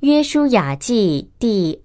约书亚记第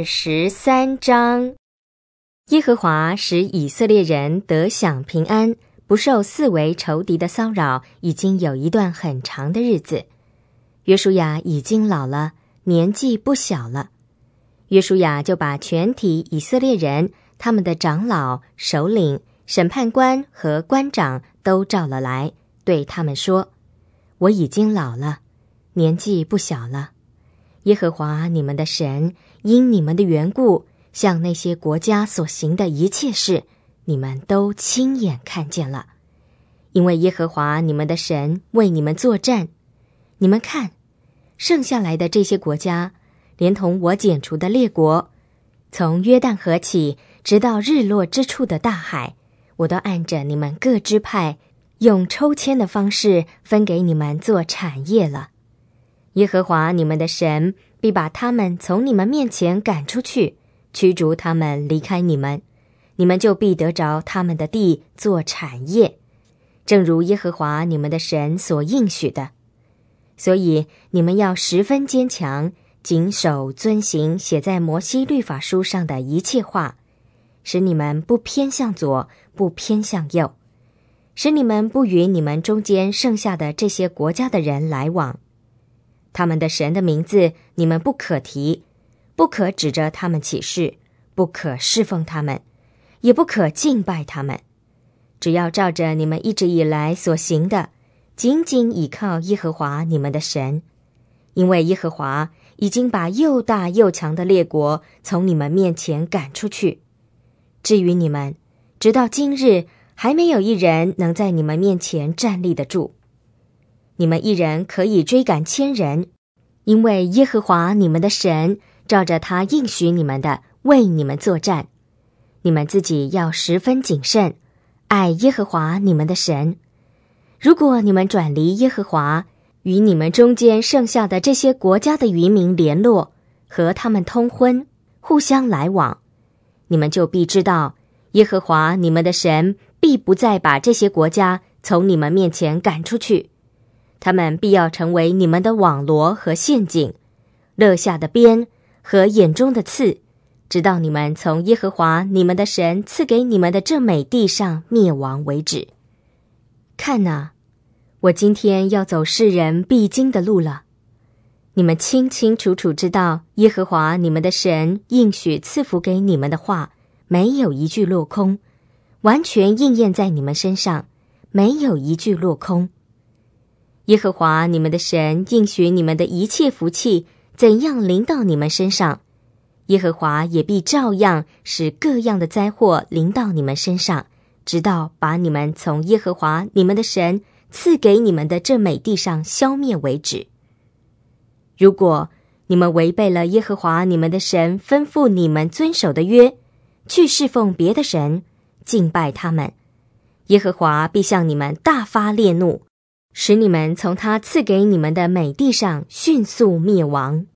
23章。耶和华使以色列人得享平安，不受四围仇敌的骚扰，已经有一段很长的日子。约书亚已经老了，年纪不小了。约书亚就把全体以色列人，他们的长老、首领、审判官和官长都召了来，对他们说：我已经老了，年纪不小了。耶和华你们的神因你们的缘故，向那些国家所行的一切事，你们都亲眼看见了。因为耶和华你们的神为你们作战。你们看，剩下来的这些国家，连同我剪除的列国，从约旦河起，直到日落之处的大海，我都按着你们各支派，用抽签的方式分给你们做产业了。耶和华你们的神必把他们从你们面前赶出去，驱逐他们离开你们，你们就必得着他们的地做产业，正如耶和华你们的神所应许的。所以你们要十分坚强，谨守遵行写在摩西律法书上的一切话，使你们不偏向左，不偏向右，使你们不与你们中间剩下的这些国家的人来往。他们的神的名字你们不可提，不可指着他们起誓，不可侍奉他们，也不可敬拜他们。只要照着你们一直以来所行的，紧紧倚靠耶和华你们的神。因为耶和华已经把又大又强的列国从你们面前赶出去。至于你们，直到今日还没有一人能在你们面前站立得住。你们一人可以追赶1000人，因为耶和华你们的神照着他应许你们的为你们作战。你们自己要十分谨慎，爱耶和华你们的神。如果你们转离耶和华，与你们中间剩下的这些国家的渔民联络，和他们通婚，互相来往，你们就必知道，耶和华你们的神必不再把这些国家从你们面前赶出去。他们必要成为你们的网罗和陷阱，肋下的鞭和眼中的刺，直到你们从耶和华你们的神赐给你们的这美地上灭亡为止。看啊，我今天要走世人必经的路了。你们清清楚楚知道，耶和华你们的神应许赐福给你们的话，没有一句落空，完全应验在你们身上，没有一句落空。耶和华你们的神应许你们的一切福气怎样临到你们身上，耶和华也必照样使各样的灾祸临到你们身上，直到把你们从耶和华你们的神赐给你们的这美地上消灭为止。如果你们违背了耶和华你们的神吩咐你们遵守的约，去侍奉别的神，敬拜他们，耶和华必向你们大发烈怒，使你们从他赐给你们的美地上迅速灭亡。